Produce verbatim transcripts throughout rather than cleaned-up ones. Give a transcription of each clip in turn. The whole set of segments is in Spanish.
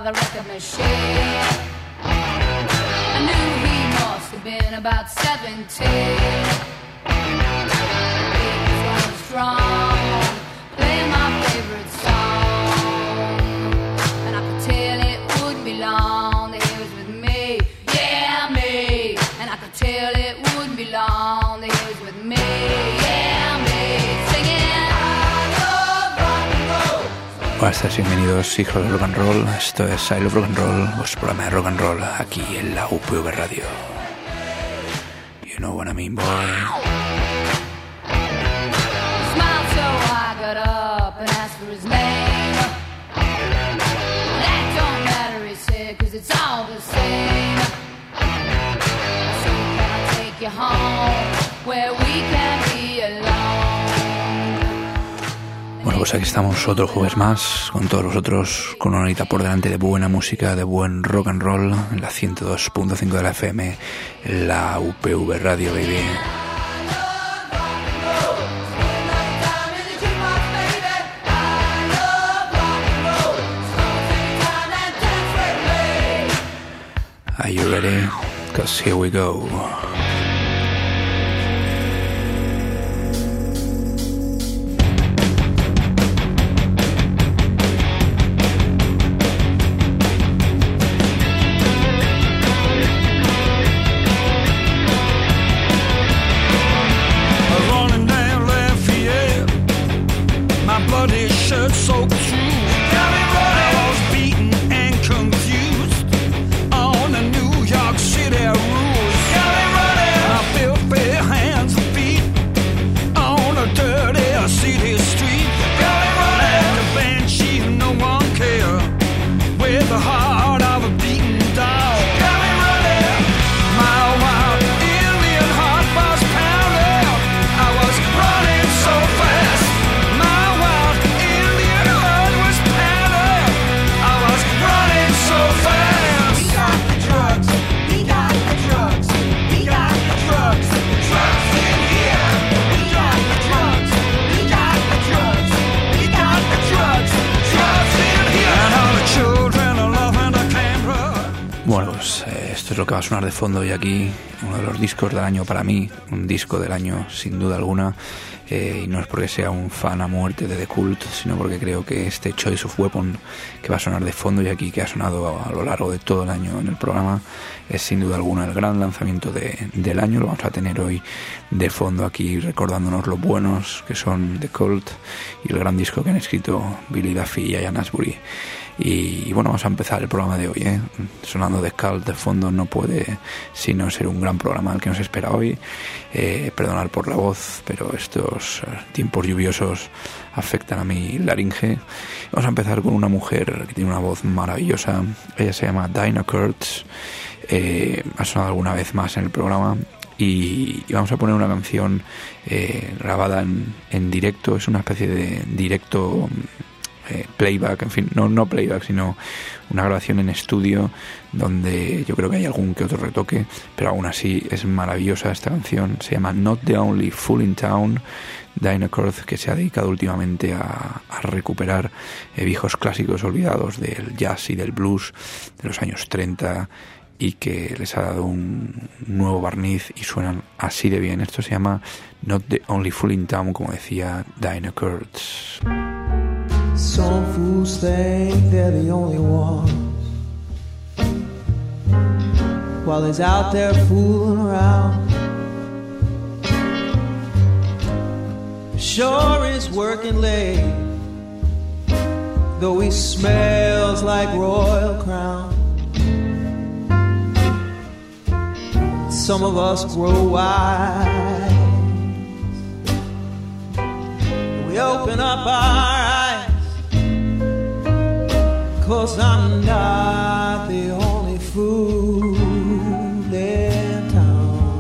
the record machine. I knew he must have been about seventeen. He was running strong, playing my favorite song, and I could tell it wouldn't be long that he was with me, yeah, me. And I could tell it wouldn't be long that he was with me, yeah, me. Singing I love rock and roll. Buenas tardes, bienvenidos hijos del rock and roll. Esto es I Love Rock and Roll, vuestro programa de rock and roll aquí en la U P V Radio. You know what I mean, boy. Smiled so I got up and asked for his name. That don't matter, he said, cause it's all the same. So can I take you home where we can be alone? Bueno, pues aquí estamos otro jueves más con todos vosotros, con una horita por delante de buena música, de buen rock and roll en la ciento dos punto cinco de la F M, la U P V Radio, baby. Are you ready? 'Cause here we go. Bueno, pues eh, esto es lo que va a sonar de fondo hoy aquí, uno de los discos del año para mí, un disco del año sin duda alguna, eh, y no es porque sea un fan a muerte de The Cult, sino porque creo que este Choice of Weapon que va a sonar de fondo y aquí, que ha sonado a, a lo largo de todo el año en el programa, es sin duda alguna el gran lanzamiento de, del año. Lo vamos a tener hoy de fondo aquí, recordándonos lo buenos que son The Cult y el gran disco que han escrito Billy Duffy y Ian Astbury. Y, y bueno, vamos a empezar el programa de hoy, ¿eh? Sonando de Cult de fondo no puede sino ser un gran programa el que nos espera hoy. Eh, perdonad por la voz, pero estos tiempos lluviosos afectan a mi laringe. Vamos a empezar con una mujer que tiene una voz maravillosa. Ella se llama Dinah Kurtz. Eh, ha sonado alguna vez más en el programa. Y, y vamos a poner una canción eh, grabada en, en directo. Es una especie de directo... Eh, playback, en fin, no, no playback, sino una grabación en estudio donde yo creo que hay algún que otro retoque, pero aún así es maravillosa esta canción. Se llama Not the Only Fool in Town. Dinah Kurtz, que se ha dedicado últimamente a, a recuperar eh, viejos clásicos olvidados del jazz y del blues de los años treinta y que les ha dado un nuevo barniz y suenan así de bien. Esto se llama Not the Only Fool in Town, como decía Dinah Kurtz. Some fools think they're the only ones, while he's out there fooling around. Sure is working late, though he smells like Royal Crown. Some of us grow wise, we open up our eyes, 'cause I'm not the only fool in town.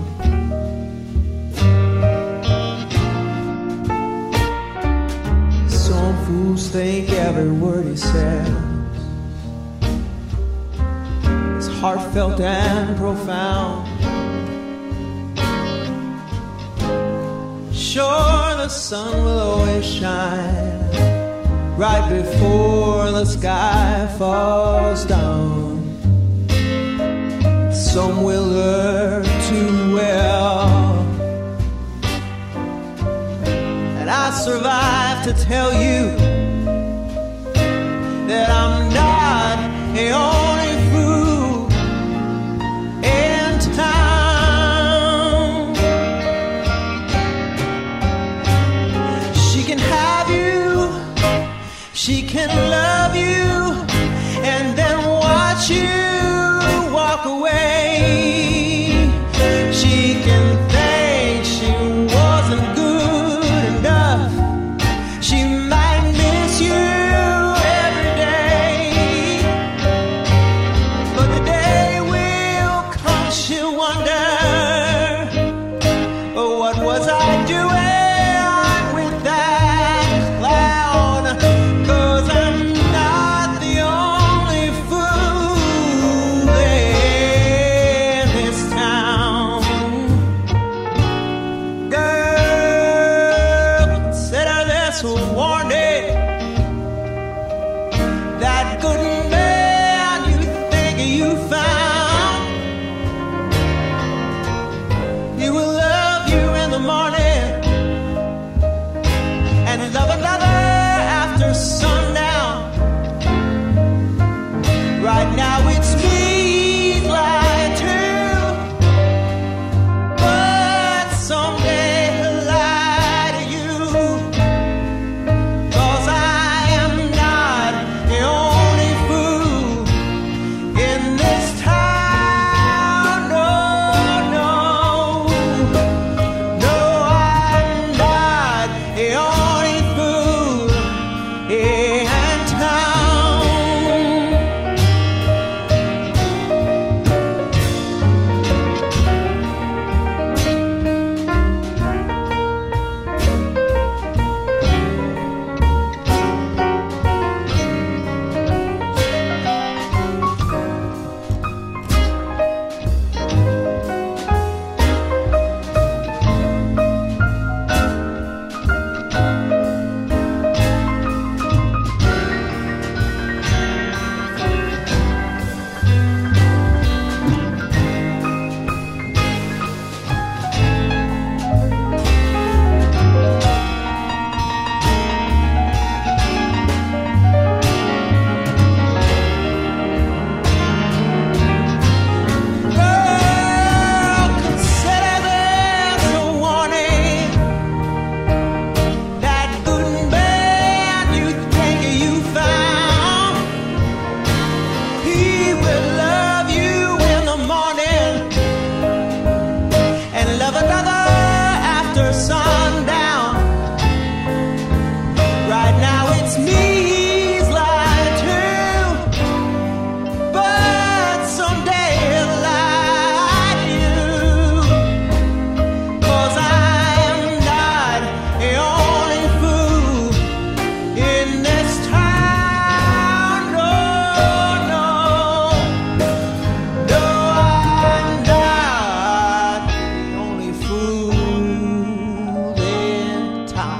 Some fools think every word he says is heartfelt and profound. Sure, the sun will always shine right before the sky falls down. Some will learn too well, and I survived to tell you that I'm not the only fool in town. She can have you, she can love you, and then watch you walk away. She can think she wasn't good enough. She might miss you every day, but the day will come, she'll wonder, oh, what was I doing with that clown? 'Cause I'm not the only fool in this town. Girl, consider this a warning. That good man you think you found, he will love you in the morning and love another after sundown. Right now it's me he's lying to, but someday he'll lie to you. 'Cause I am not the only fool in this town. No, no, no, I'm not the only fool in town. Girl, consider this a warning. That good man you think you found, he will love you in the morning and love another after sundown. Right now it's me he's lying to, but someday he'll lie to you. 'Cause I am not the only fool in this town. No, no, no, I'm not the only fool in town.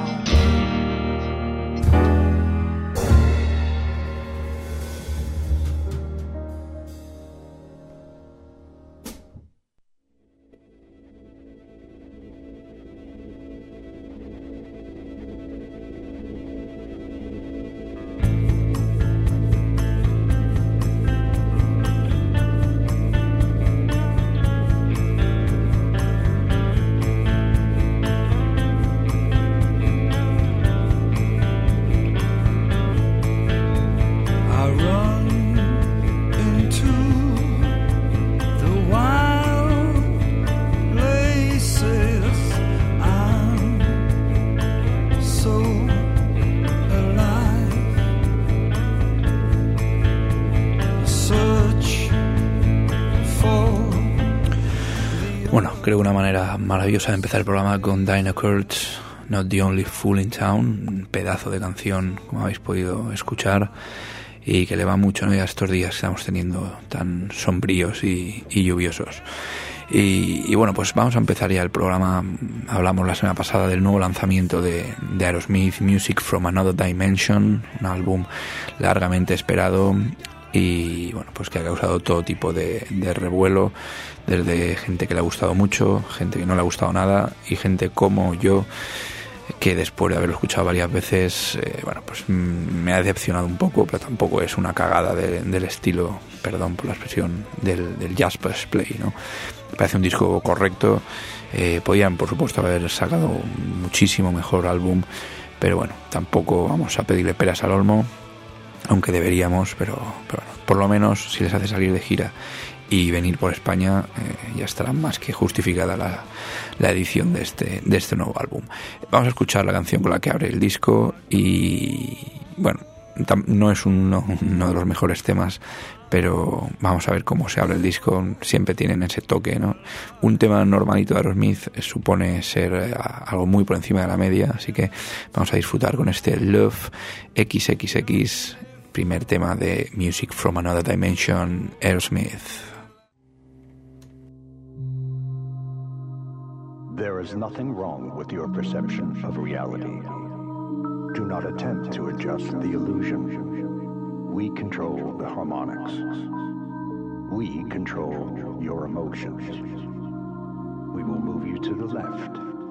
I run into the wild places. I'm so alive. Search for Bueno, creo que una manera maravillosa de empezar el programa con Dinah Kurtz, Not the Only Fool in Town, un pedazo de canción, como habéis podido escuchar, y que le va mucho, ¿no?, a estos días que estamos teniendo tan sombríos y, y lluviosos. Y, y bueno, pues vamos a empezar ya el programa. Hablamos la semana pasada del nuevo lanzamiento de, de Aerosmith, Music from Another Dimension, un álbum largamente esperado y bueno, pues que ha causado todo tipo de, de revuelo, desde gente que le ha gustado mucho, gente que no le ha gustado nada y gente como yo, que después de haberlo escuchado varias veces, eh, bueno, pues me ha decepcionado un poco, pero tampoco es una cagada de, del estilo, perdón por la expresión, del, del Just Press Play, ¿no? Me parece un disco correcto. Eh, podían, por supuesto, haber sacado muchísimo mejor álbum, pero bueno, tampoco vamos a pedirle peras al olmo, aunque deberíamos, pero, pero bueno, por lo menos si les hace salir de gira y venir por España, eh, ya estará más que justificada la, la edición de este, de este nuevo álbum. Vamos a escuchar la canción con la que abre el disco y bueno, tam, no es uno, uno de los mejores temas, pero vamos a ver cómo se abre el disco. Siempre tienen ese toque, ¿no? Un tema normalito de Aerosmith supone ser eh, algo muy por encima de la media, así que vamos a disfrutar con este Love equis equis equis, primer tema de Music from Another Dimension, Aerosmith. There is nothing wrong with your perception of reality. Do not attempt to adjust the illusion. We control the harmonics. We control your emotions. We will move you to the left.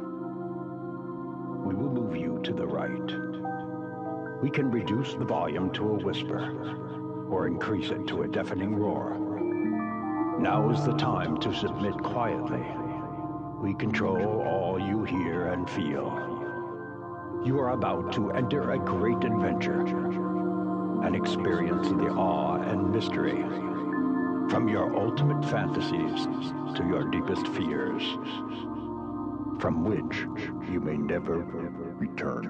We will move you to the right. We can reduce the volume to a whisper or increase it to a deafening roar. Now is the time to submit quietly. We control all you hear and feel. You are about to enter a great adventure and experience the awe and mystery, from your ultimate fantasies to your deepest fears, from which you may never return.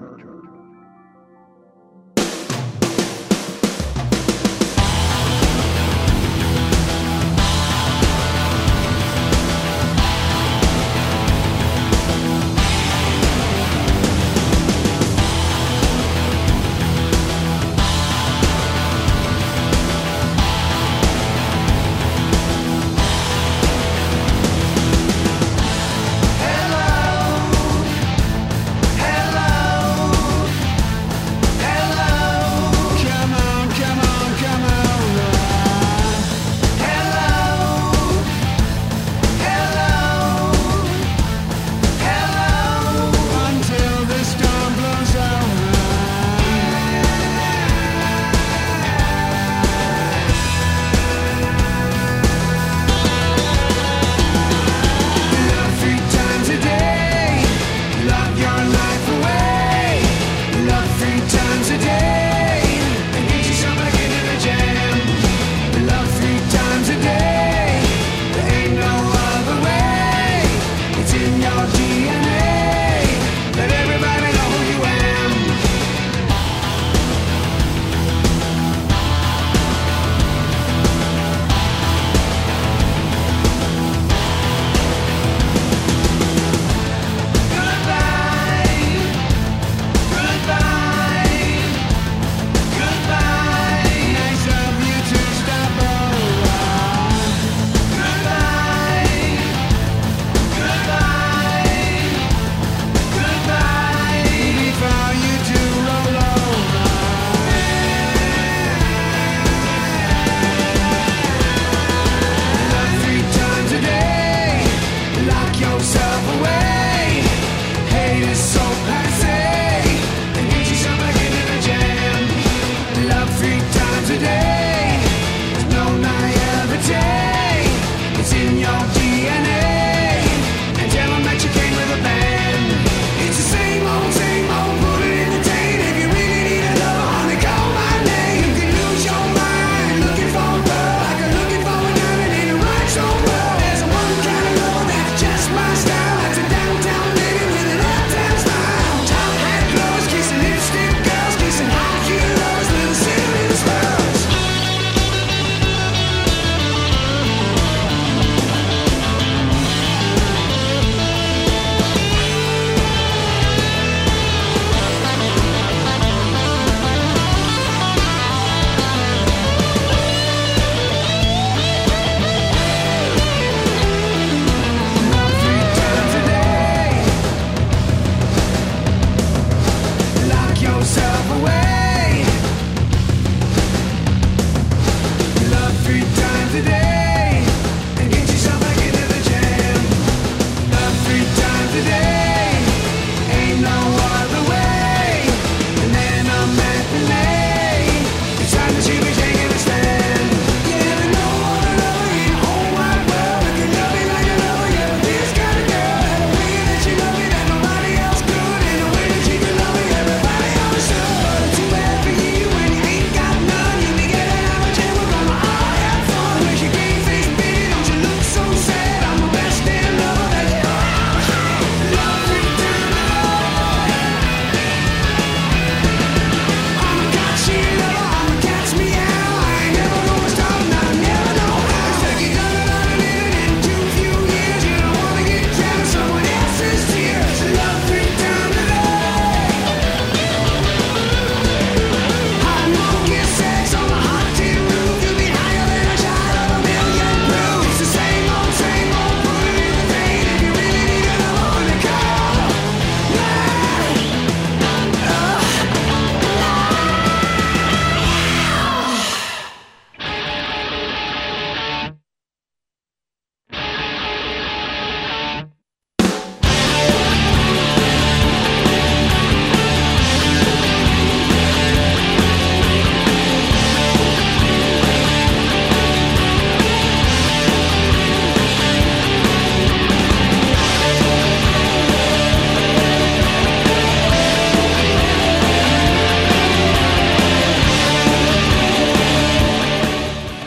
Kissing lipstick girls, kissing high heels, little cinnamon swirls.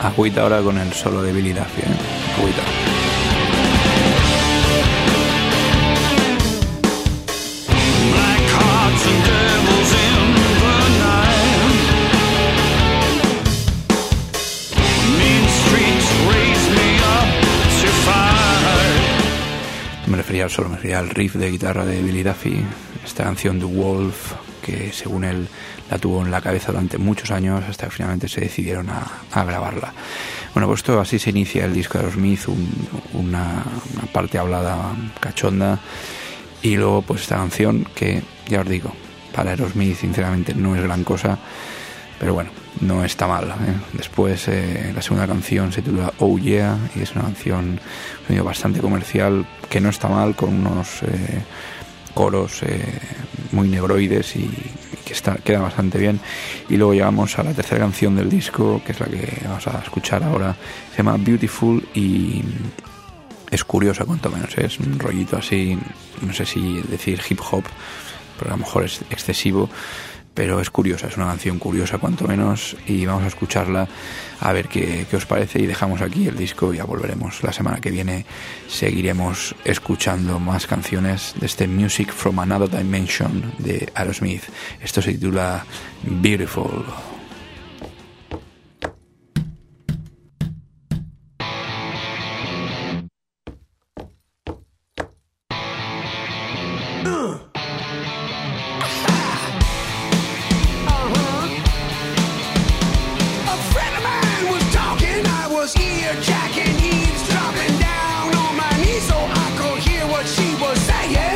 Agüita ahora con el solo de Billy Duffy, ¿eh? Agüita. Black hearts and devils in the night. Mean streets raise me up to fight. Me refería al solo, me refería al riff de guitarra de Billy Duffy. Esta canción The Wolf, que según él la tuvo en la cabeza durante muchos años hasta que finalmente se decidieron a, a grabarla. Bueno, pues esto así se inicia el disco de Aerosmith, un, una, una parte hablada cachonda, y luego pues esta canción que, ya os digo, para Aerosmith sinceramente no es gran cosa, pero bueno, no está mal, ¿eh? Después eh, la segunda canción se titula Oh Yeah, y es una canción un sonido bastante comercial, que no está mal, con unos eh, coros eh, muy negroides y, y que está, queda bastante bien. Y luego llegamos a la tercera canción del disco, que es la que vamos a escuchar ahora. Se llama Beautiful y es curiosa cuanto menos, ¿eh? Es un rollito así, no sé si decir hip hop, pero a lo mejor es excesivo, pero es curiosa, es una canción curiosa cuanto menos, y vamos a escucharla a ver qué, qué os parece, y dejamos aquí el disco. Ya volveremos la semana que viene, seguiremos escuchando más canciones de este Music from Another Dimension de Aerosmith. Esto se titula Beautiful.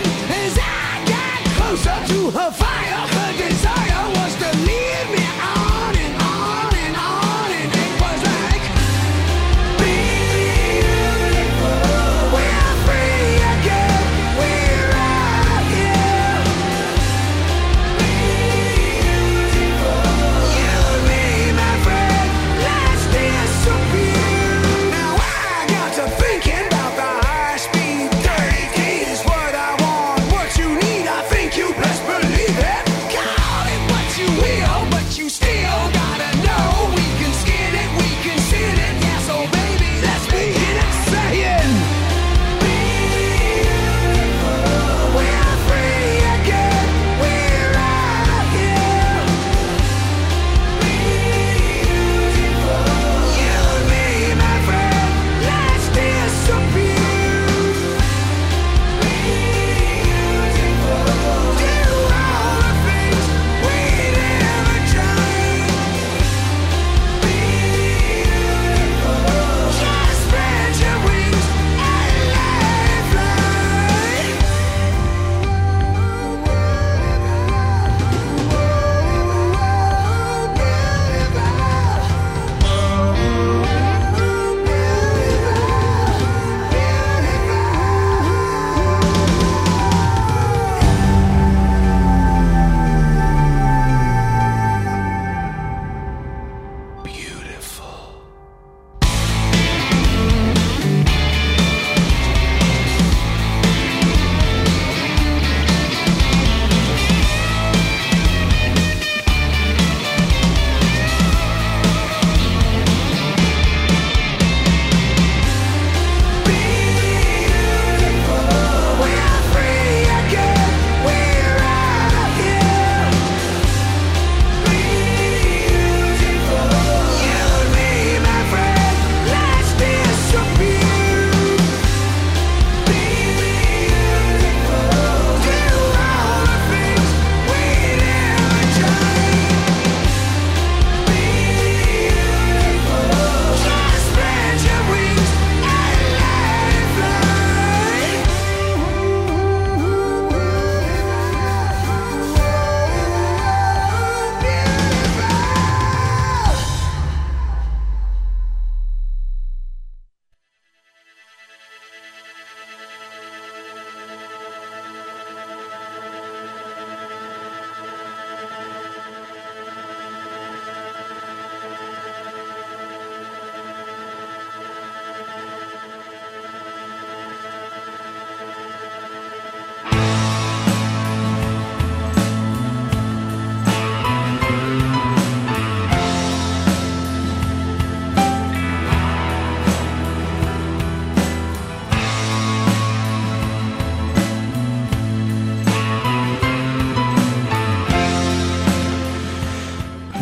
To her fire, her desire was to lead me on.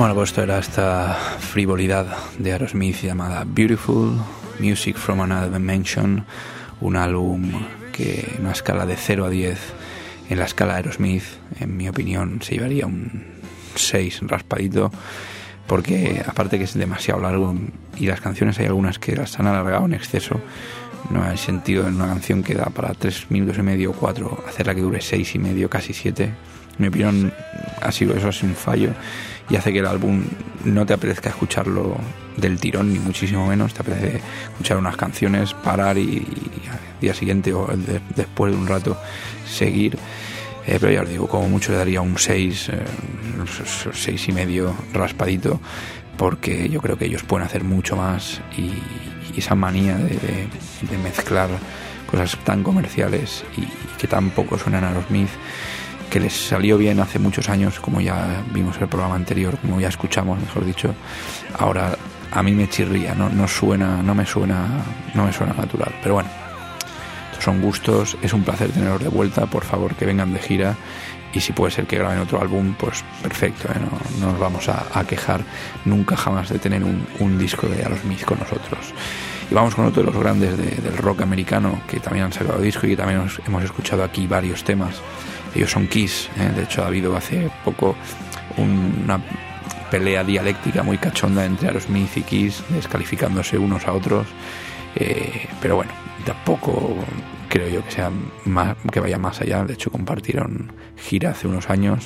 Bueno, pues esto era esta frivolidad de Aerosmith llamada Beautiful, Music from Another Dimension, un álbum que en una escala de cero a diez, en la escala Aerosmith, en mi opinión, se llevaría un seis raspadito, porque aparte que es demasiado largo y las canciones hay algunas que las han alargado en exceso. No hay sentido en una canción que da para tres minutos y medio o cuatro hacerla que dure seis y medio, casi siete. En mi opinión ha sido eso, ha sido un fallo y hace que el álbum no te apetezca escucharlo del tirón, ni muchísimo menos. Te apetece escuchar unas canciones, parar y, y al día siguiente o el de, después de un rato seguir. Eh, pero ya os digo, como mucho le daría un seis, eh, seis y medio raspadito, porque yo creo que ellos pueden hacer mucho más y, y esa manía de, de, de mezclar cosas tan comerciales y, y que tampoco suenan a Aerosmith, que les salió bien hace muchos años, como ya vimos en el programa anterior, como ya escuchamos, mejor dicho, ahora a mí me chirría, no, no suena, no me suena, no me suena natural, pero bueno, estos son gustos, es un placer tenerlos de vuelta, por favor que vengan de gira y si puede ser que graben otro álbum, pues perfecto, ¿eh? no, no nos vamos a, a quejar nunca jamás de tener un, un disco de Aerosmith con nosotros. Y vamos con otro de los grandes de, del rock americano que también han sacado disco y que también nos, hemos escuchado aquí varios temas. Ellos son Kiss, ¿eh? De hecho ha habido hace poco una pelea dialéctica muy cachonda entre Aerosmith y Kiss, descalificándose unos a otros, eh, pero bueno, tampoco creo yo que sea más, que vaya más allá. De hecho compartieron gira hace unos años.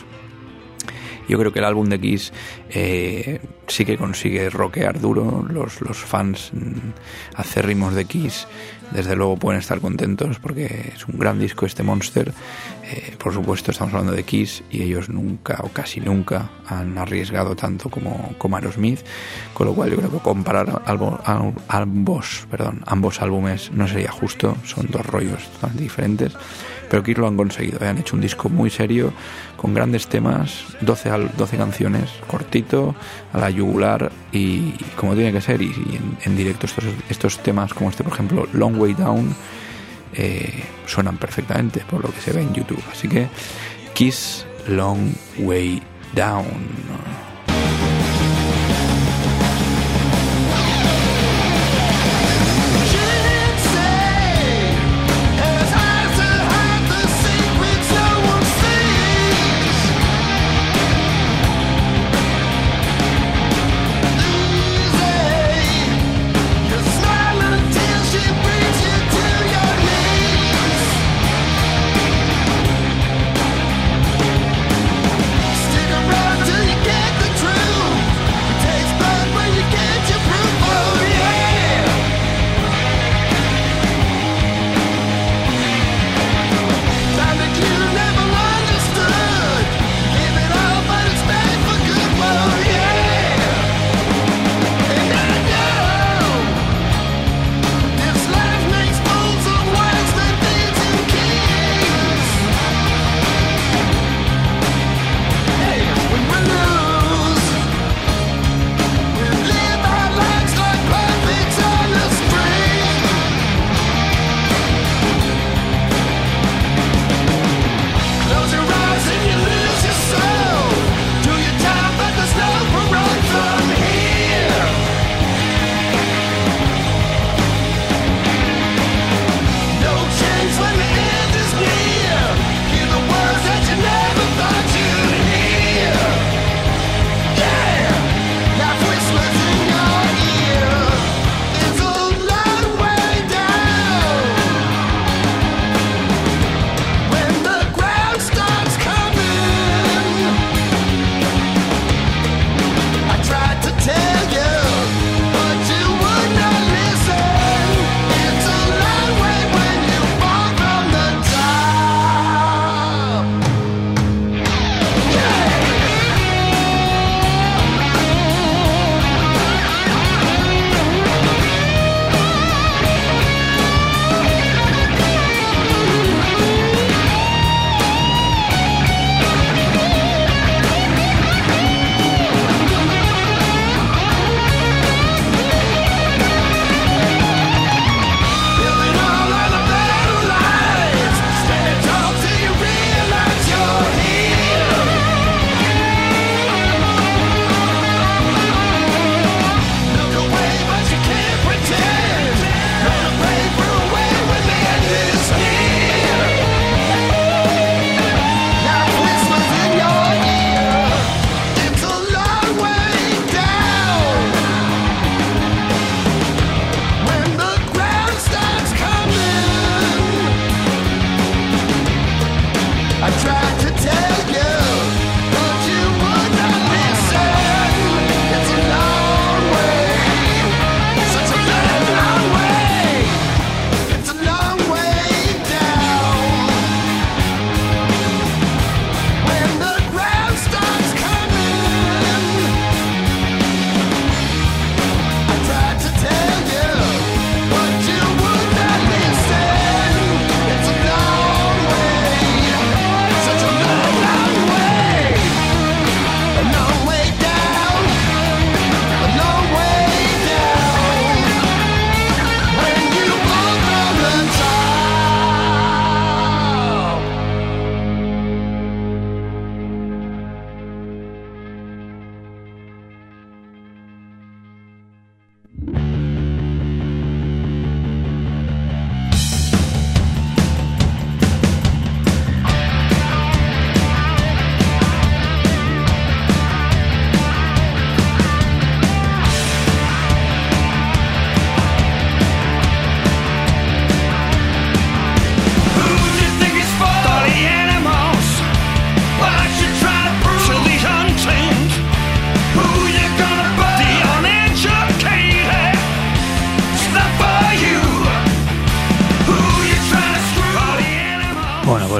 Yo creo que el álbum de Kiss eh, sí que consigue rockear duro. Los, los fans mm, acérrimos de Kiss desde luego pueden estar contentos porque es un gran disco este Monster. Eh, por supuesto estamos hablando de Kiss y ellos nunca o casi nunca han arriesgado tanto como, como Aerosmith, con lo cual yo creo que comparar albo, al, ambos, perdón, ambos álbumes no sería justo, son dos rollos totalmente diferentes. Pero Kiss lo han conseguido, ¿eh? Han hecho un disco muy serio, con grandes temas, doce, doce canciones, cortito, a la yugular y, y como tiene que ser. Y, y en, en directo estos, estos temas, como este por ejemplo, Long Way Down, eh, suenan perfectamente por lo que se ve en YouTube. Así que Kiss, Long Way Down. Stick around till you get the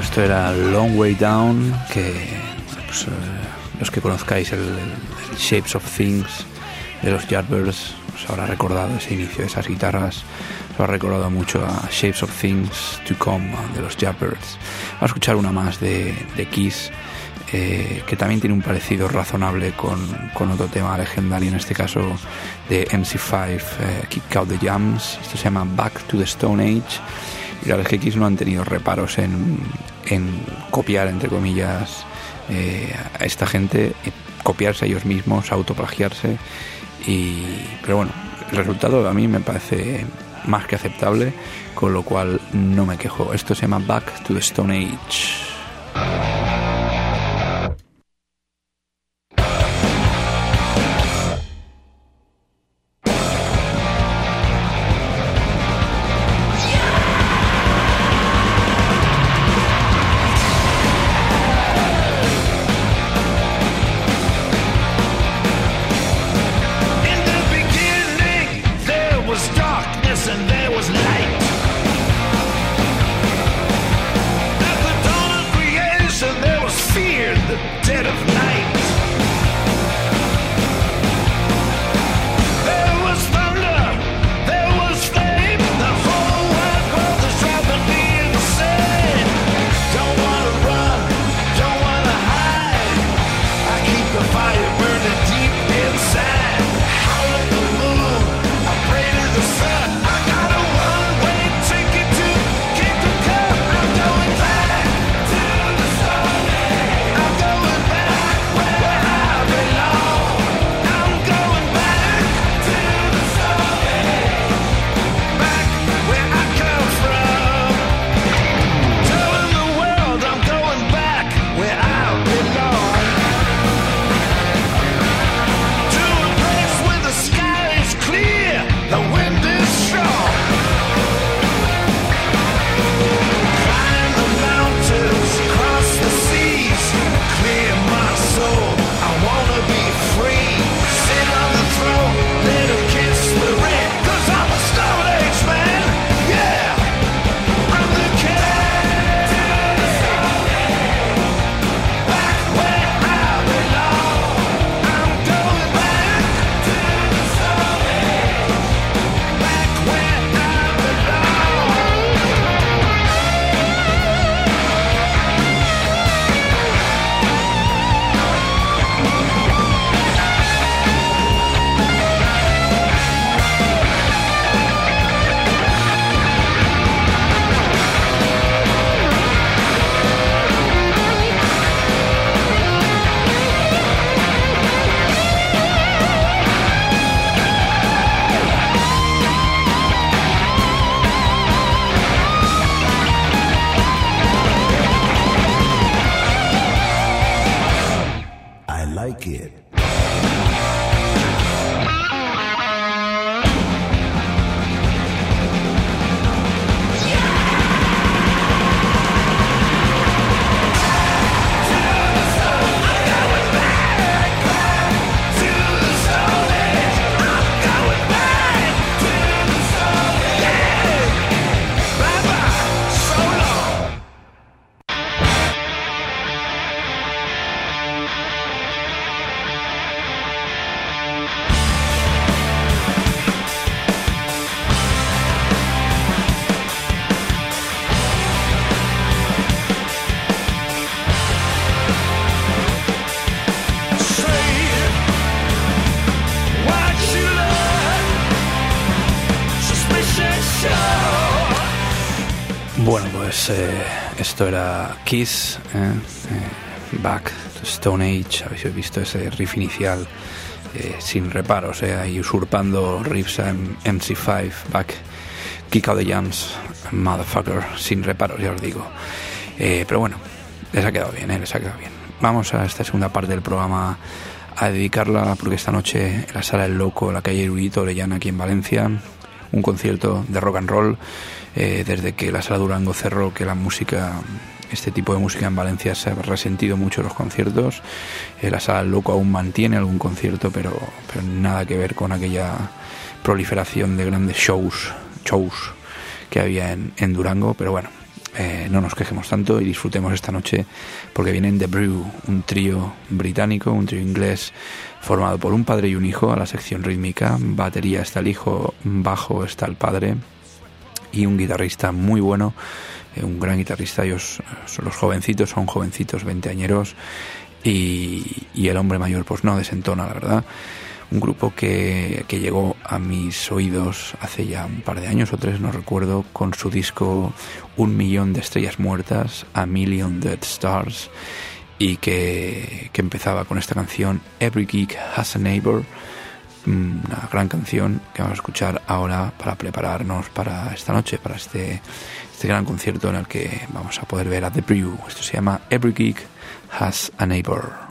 Esto era Long Way Down, que pues, eh, los que conozcáis el, el Shapes of Things de los Yardbirds os habrá recordado ese inicio de esas guitarras, os habrá recordado mucho a Shapes of Things to Come de los Yardbirds. Vamos a escuchar una más de, de Kiss, eh, que también tiene un parecido razonable con, con otro tema legendario, en este caso de M C cinco, eh, Kick Out the Jams. Esto se llama Back to the Stone Age. Y la verdad es que Kiss no han tenido reparos en, en copiar, entre comillas, eh, a esta gente, copiarse a ellos mismos, autoplagiarse. Y, pero bueno, el resultado a mí me parece más que aceptable, con lo cual no me quejo. Esto se llama Back to the Stone Age. Bueno, pues eh, esto era Kiss, eh, eh, Back to Stone Age. Habéis visto ese riff inicial eh, sin reparos, eh, ahí usurpando riffs a M C cinco, Back, Kick Out the Jams, Motherfucker, sin reparos, ya os digo. Eh, pero bueno, les ha quedado bien, eh, les ha quedado bien. Vamos a esta segunda parte del programa a dedicarla, porque esta noche en la Sala El Loco, en la calle Erudito Orellana, aquí en Valencia, un concierto de rock and roll. Eh, desde que la Sala Durango cerró, que la música, este tipo de música en Valencia se ha resentido mucho los conciertos. Eh, la Sala El Loco aún mantiene algún concierto, pero, pero nada que ver con aquella proliferación de grandes shows, shows que había en, en Durango. Pero bueno, eh, no nos quejemos tanto y disfrutemos esta noche, porque vienen The Brew, un trío británico, un trío inglés formado por un padre y un hijo. A la sección rítmica, batería está el hijo, bajo está el padre y un guitarrista muy bueno, eh, un gran guitarrista. Ellos son los jovencitos, son jovencitos veinteañeros y, y el hombre mayor pues no desentona, la verdad. Un grupo que, que llegó a mis oídos hace ya un par de años o tres, no recuerdo, con su disco Un millón de estrellas muertas, A Million Dead Stars, y que, que empezaba con esta canción Every Geek Has a Neighbor, una gran canción que vamos a escuchar ahora para prepararnos para esta noche, para este, este gran concierto en el que vamos a poder ver a The Brew. Esto se llama Every Geek Has a Neighbor.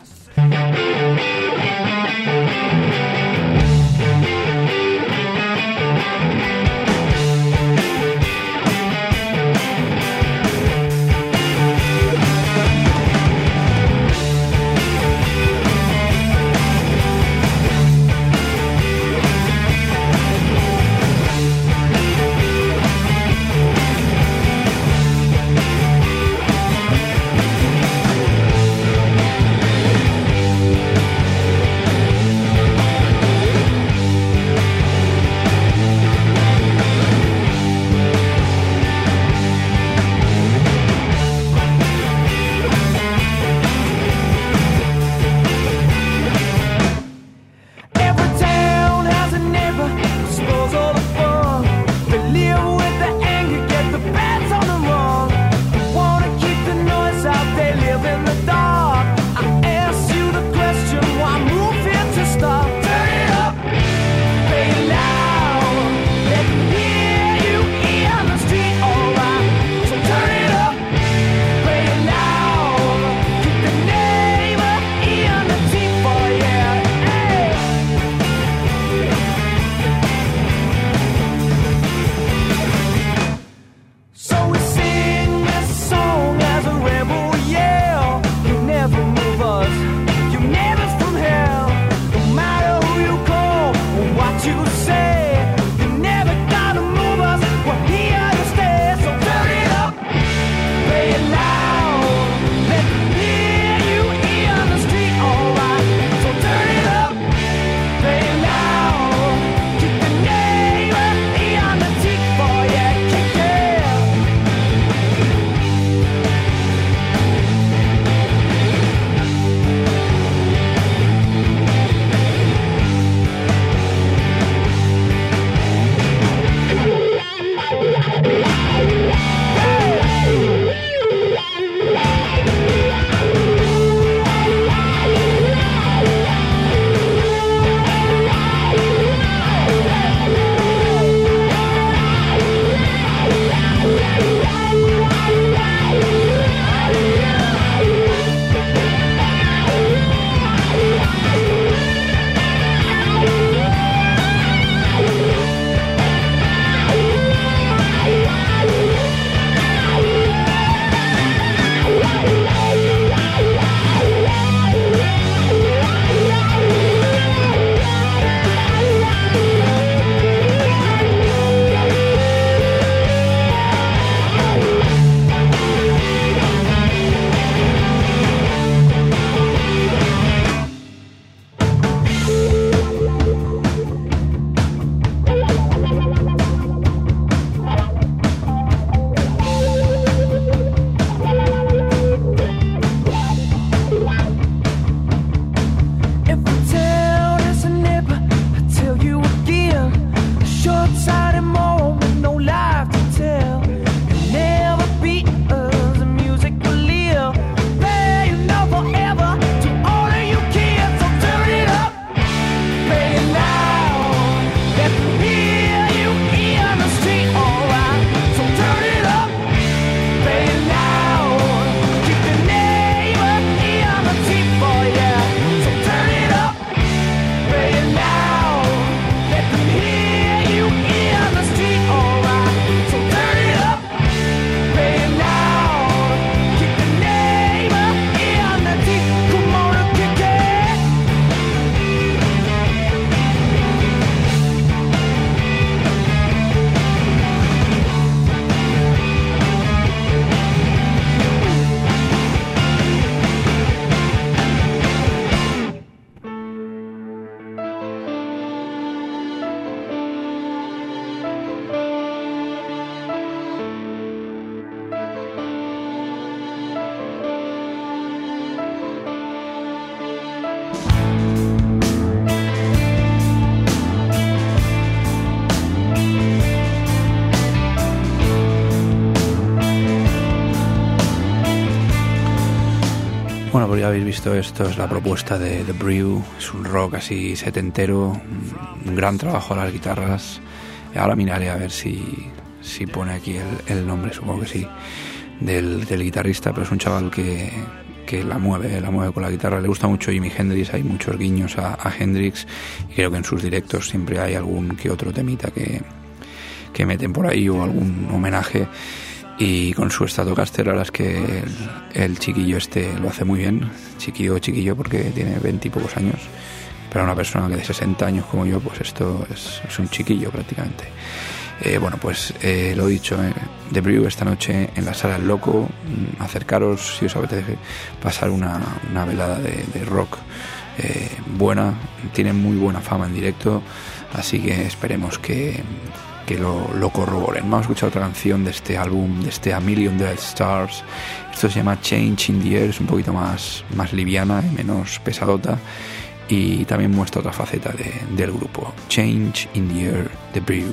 Bueno, pues ya habéis visto, esto es la propuesta de The Brew, es un rock así setentero, un gran trabajo a las guitarras. Ahora miraré a ver si, si pone aquí el, el nombre, supongo que sí, del, del guitarrista, pero es un chaval que, que la mueve, la mueve con la guitarra. Le gusta mucho Jimi Hendrix, hay muchos guiños a, a Hendrix, y creo que en sus directos siempre hay algún que otro temita que, que meten por ahí o algún homenaje. Y con su Stratocaster, la verdad es que el, el chiquillo este lo hace muy bien, chiquillo chiquillo porque tiene veinte y pocos años, pero una persona que de sesenta años como yo, pues esto es, es un chiquillo prácticamente. Eh, bueno, pues eh, lo dicho, eh, The Brew esta noche en la Sala El Loco. Acercaros si os apetece pasar una, una velada de, de rock eh, buena. Tienen muy buena fama en directo, así que esperemos que que lo, lo corroboren. Vamos a escuchar otra canción de este álbum, de este A Million Dead Stars. Esto se llama Change in the Air, es un poquito más, más liviana y menos pesadota, y también muestra otra faceta de, del grupo. Change in the Air, The Brew.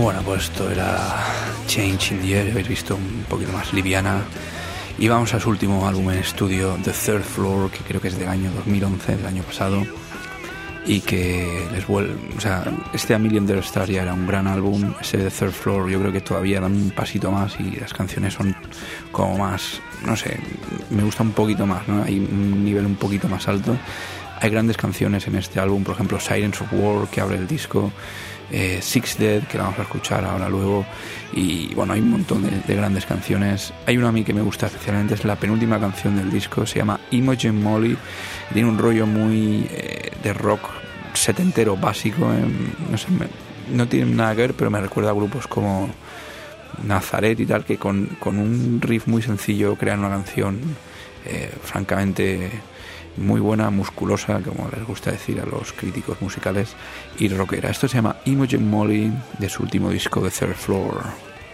Bueno, pues esto era Change in the Air, habéis visto, un poquito más liviana. Y vamos a su último álbum en estudio, The Third Floor, que creo que es del año dos mil once, del año pasado. Y que les vuelve, o sea, este A Million Dollar Star ya era un gran álbum, ese de Third Floor yo creo que todavía dan un pasito más y las canciones son como más, no sé, me gusta un poquito más, ¿no? Hay un nivel un poquito más alto. Hay grandes canciones en este álbum, por ejemplo Sirens of War, que abre el disco, eh, Six Dead, que la vamos a escuchar ahora luego, y bueno, hay un montón de, de grandes canciones. Hay una a mí que me gusta especialmente, es la penúltima canción del disco, se llama Imogen Molly, tiene un rollo muy eh, de rock setentero básico, eh, no sé, me, no tiene nada que ver, pero me recuerda a grupos como Nazaret y tal, que con, con un riff muy sencillo crean una canción eh, francamente muy buena, musculosa, como les gusta decir a los críticos musicales, y rockera. Esto se llama Imogen Molly, de su último disco, The Third Floor.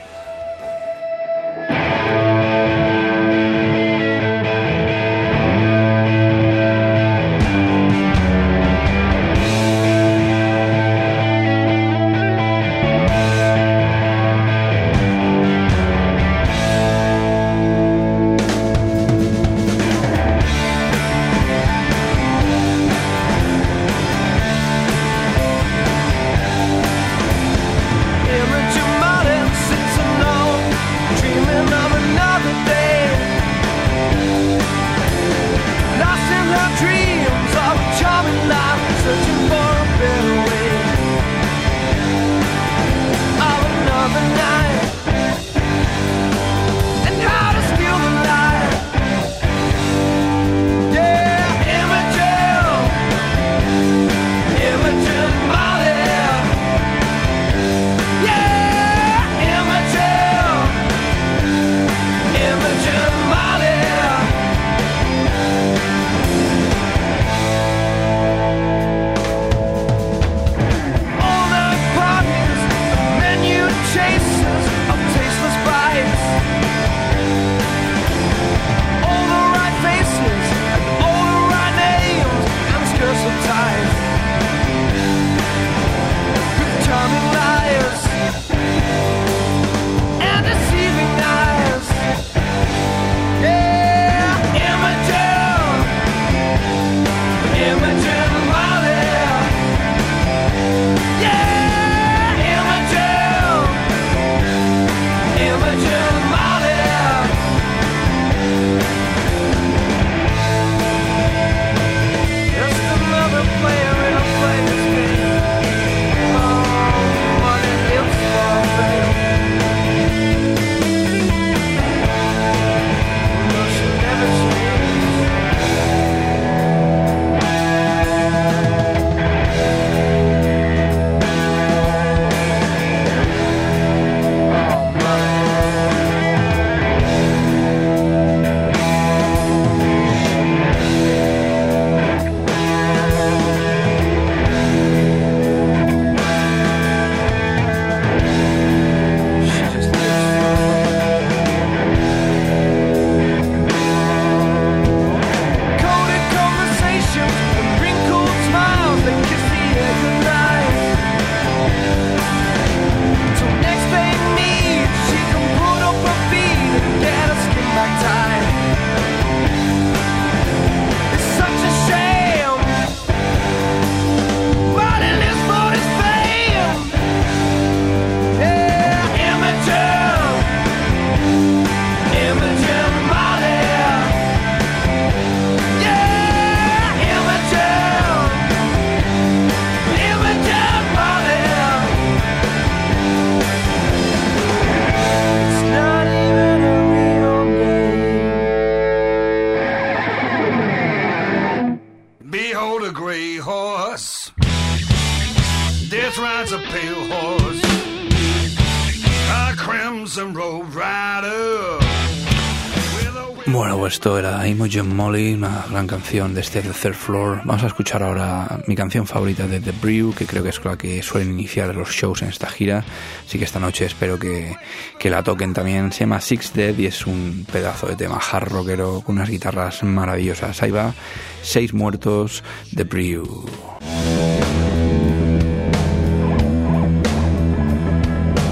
Bueno, pues esto era Imogen Molly, una gran canción de este The Third Floor. Vamos a escuchar ahora mi canción favorita de The Brew, que creo que es con la que suelen iniciar los shows en esta gira. Así que esta noche espero que, que la toquen también. Se llama Six Dead y es un pedazo de tema hard rockero con unas guitarras maravillosas. Ahí va, Seis Muertos, The Brew.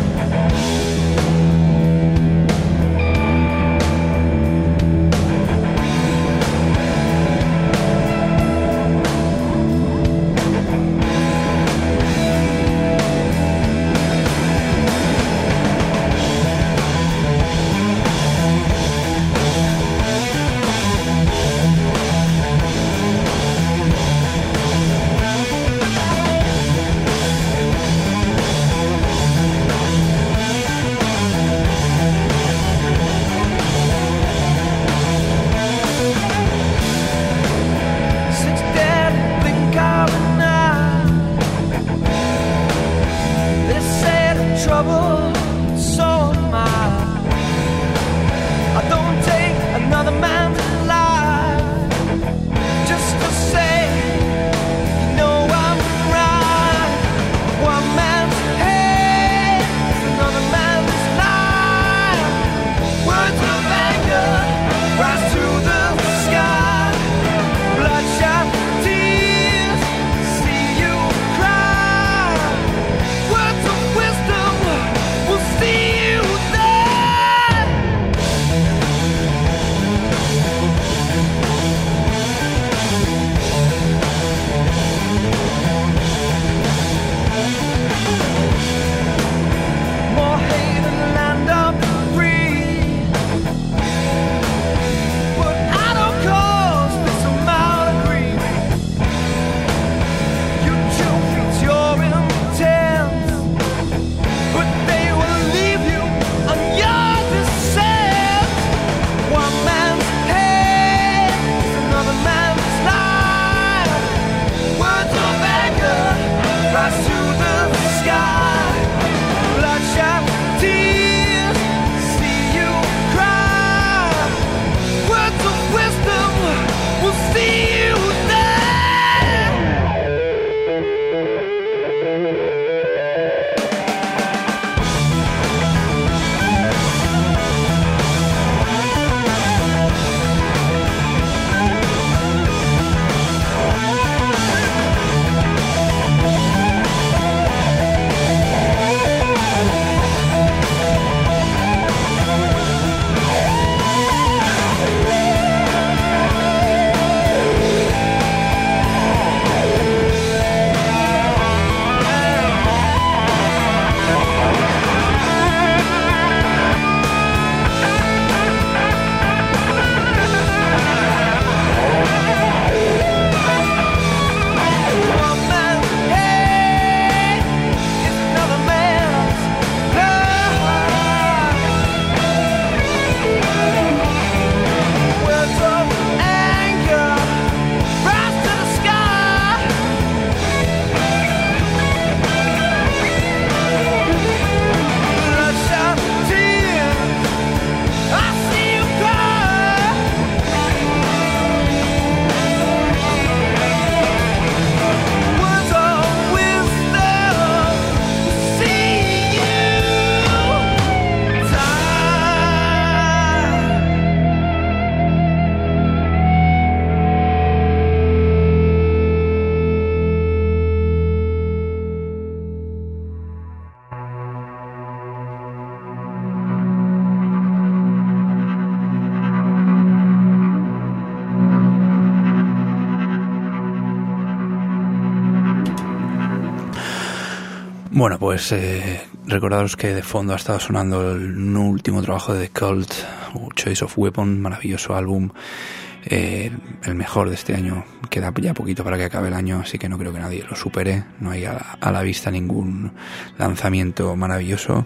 Bueno, pues eh, recordaros que de fondo ha estado sonando el último trabajo de The Cult, Choice of Weapon, maravilloso álbum, eh, el mejor de este año. Queda ya poquito para que acabe el año, así que no creo que nadie lo supere. No hay a, a la vista ningún lanzamiento maravilloso.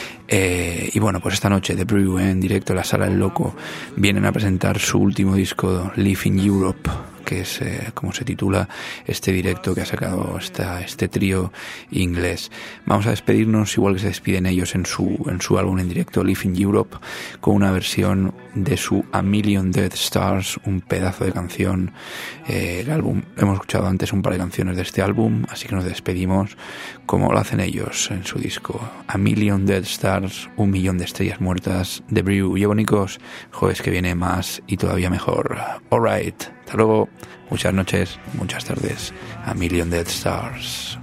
Eh, y bueno, pues esta noche The Brew en directo en la Sala El Loco vienen a presentar su último disco, Live in Europe, que es eh, como se titula este directo que ha sacado esta, este trío inglés. Vamos a despedirnos igual que se despiden ellos en su, en su álbum en directo Live in Europe, con una versión de su A Million Dead Stars, un pedazo de canción. Eh, el álbum, hemos escuchado antes un par de canciones de este álbum, así que nos despedimos como lo hacen ellos en su disco A Million Dead Stars, un millón de estrellas muertas. The Brew. Y bonicos, jueves que viene más y todavía mejor. Alright, hasta luego, muchas noches, muchas tardes. A Million Dead Stars.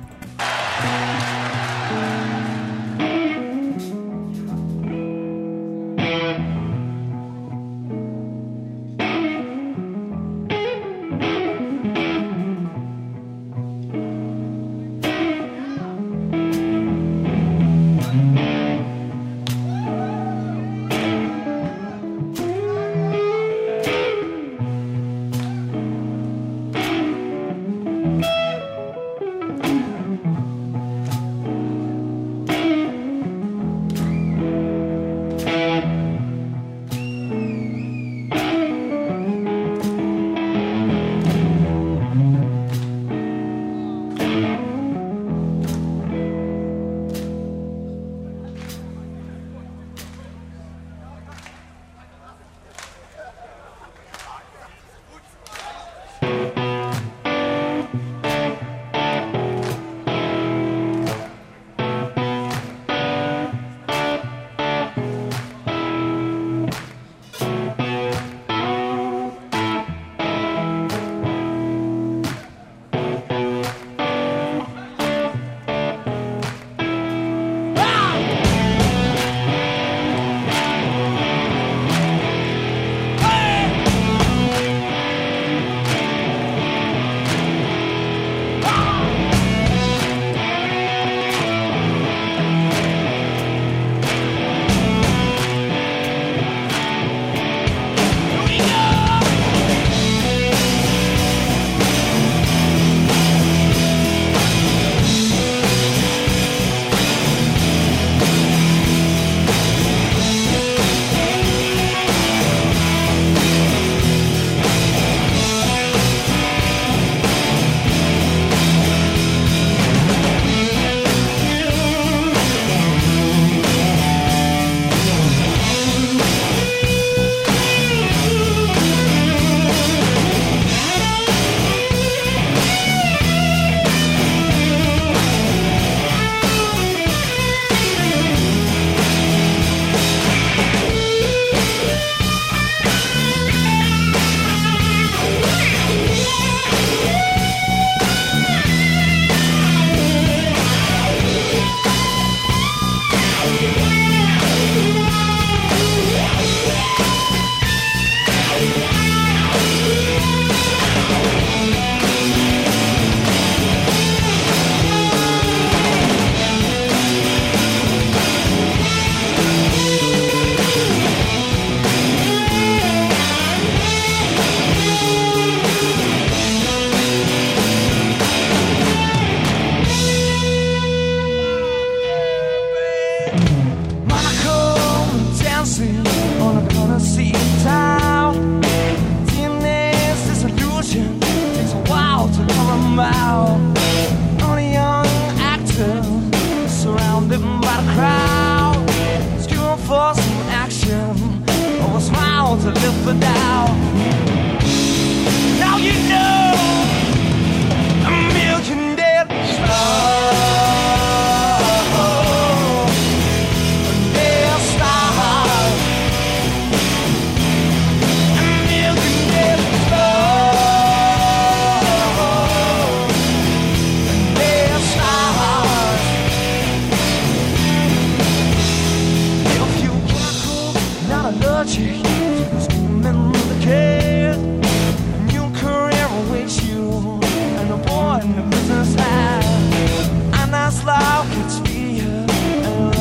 Life, it's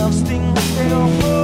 lost in silver.